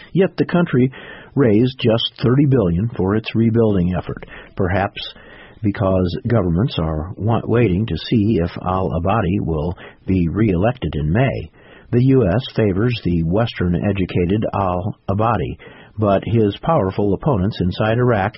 Yet the country raised just $30 billion for its rebuilding effort, perhaps because governments are waiting to see if al-Abadi will be re-elected in May. The U.S. favors the Western-educated al-Abadi, but his powerful opponents inside Iraq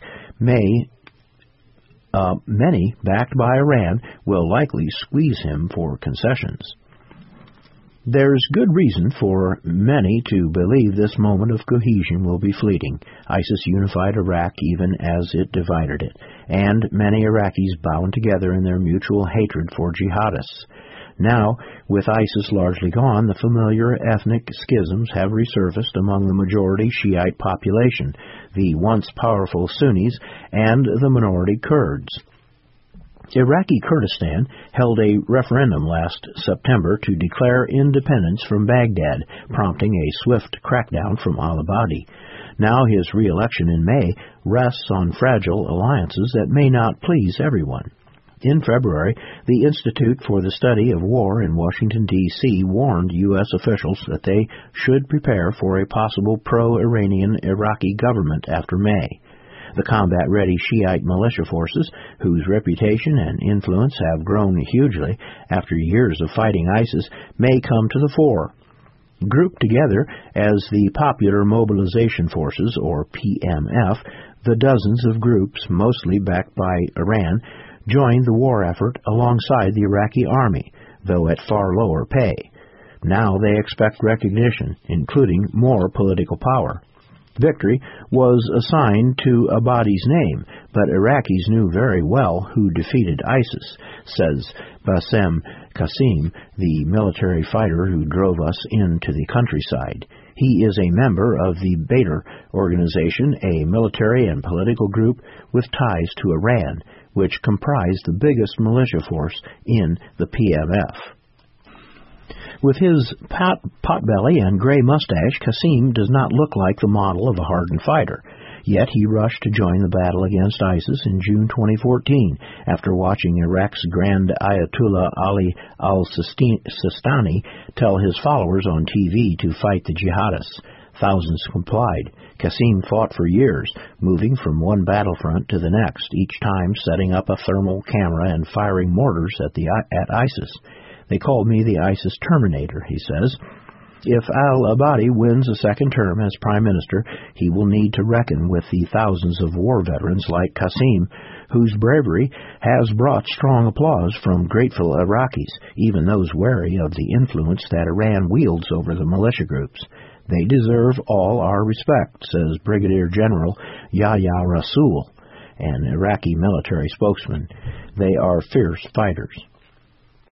many backed by Iran, will likely squeeze him for concessions. There's good reason for many to believe this moment of cohesion will be fleeting. ISIS unified Iraq even as it divided it, and many Iraqis bound together in their mutual hatred for jihadists. Now, with ISIS largely gone, the familiar ethnic schisms have resurfaced among the majority Shiite population, the once powerful Sunnis, and the minority Kurds. Iraqi Kurdistan held a referendum last September to declare independence from Baghdad, prompting a swift crackdown from al-Abadi. Now his re-election in May rests on fragile alliances that may not please everyone. In February, the Institute for the Study of War in Washington, D.C. warned U.S. officials that they should prepare for a possible pro-Iranian Iraqi government after May. The combat-ready Shiite militia forces, whose reputation and influence have grown hugely after years of fighting ISIS, may come to the fore. Grouped together as the Popular Mobilization Forces, or PMF, the dozens of groups, mostly backed by Iran, joined the war effort alongside the Iraqi army, though at far lower pay. Now they expect recognition, including more political power. Victory was assigned to Abadi's name, but Iraqis knew very well who defeated ISIS, says Bassem Qasim, the military fighter who drove us into the countryside. He is a member of the Badr organization, a military and political group with ties to Iran, which comprised the biggest militia force in the PMF. With his potbelly and gray mustache, Qasim does not look like the model of a hardened fighter. Yet he rushed to join the battle against ISIS in June 2014 after watching Iraq's Grand Ayatollah Ali al-Sistani tell his followers on TV to fight the jihadists. Thousands complied. Qasim fought for years, moving from one battlefront to the next, each time setting up a thermal camera and firing mortars at ISIS. They called me the ISIS Terminator, he says. If al-Abadi wins a second term as Prime Minister, he will need to reckon with the thousands of war veterans like Qasim, whose bravery has brought strong applause from grateful Iraqis, even those wary of the influence that Iran wields over the militia groups. They deserve all our respect, says Brigadier General Yahya Rasool, an Iraqi military spokesman. They are fierce fighters.